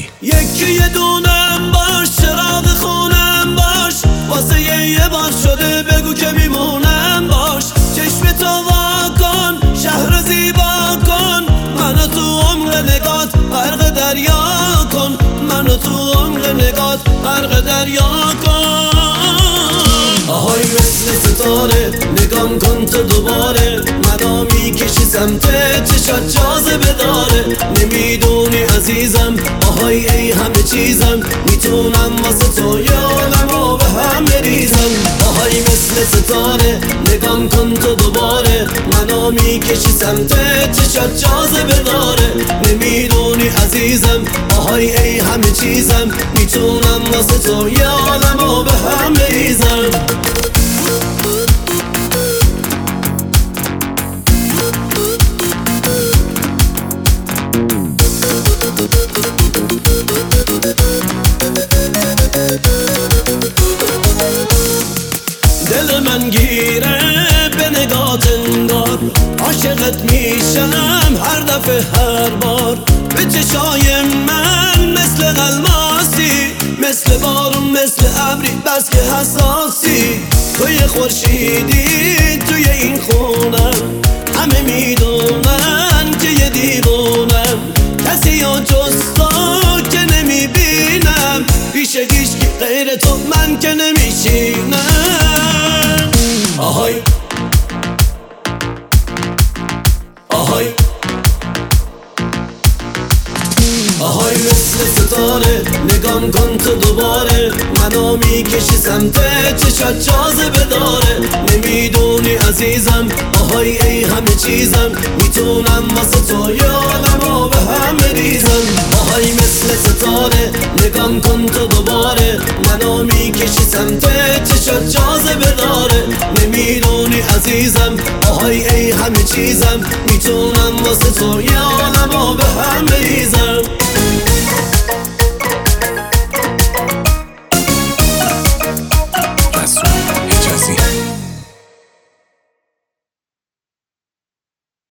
مهدی. یکی یه دونم باش، چراغ خونم باش، واسه یه بار شده بگو که میمونم باش. چشم تو وا کن، شهر زیبا کن، منو تو عمق نگات غرق دریا کن، منو تو عمق نگات غرق دریا کن. آهای مثل ستاره نگام کن تو دوباره، منو میکشی سمت چشات جاذبه داره. نمیدونی عزیزم، آهای ای همه چیزم، میتونم واسه تو یادمو به هم بریزم. آهای مثل ستاره نگام کن تو دوباره، منو میکشی سمت چشات جاذبه داره. نمیدونی عزیزم، آهای ای همه چیزم، میتونم واسه تو یادمو به هم بریزم. دل من گیره به نگات انگار، عاشقت میشم هر دفعه هر بار. به چشای من مثل الماسی، مثل بارون مثل ابری بس که حساسی. توی خورشیدی توی این خونم، همه میدونن که یه دیوونم. کسی ها جز تو که نمیبینم، پیش هیچکی غیر تو من که نمیشینم. آهای آهای آهای مثل ستاره نگام کن تو دوباره، منو میکشی سمت چشات جاذبه داره. نمیدونی عزیزم، آهای ای همه چیزم، میتونم واسه تو یادمو به هم بریزم. آهای مثل ستاره نگام کن تو دوباره، منو میکشی سمت چشات جاذبه داره. نمیدونی عزیزم، آهای ای همه چیزم، میتونم واسه تو یادمو به هم بریزم.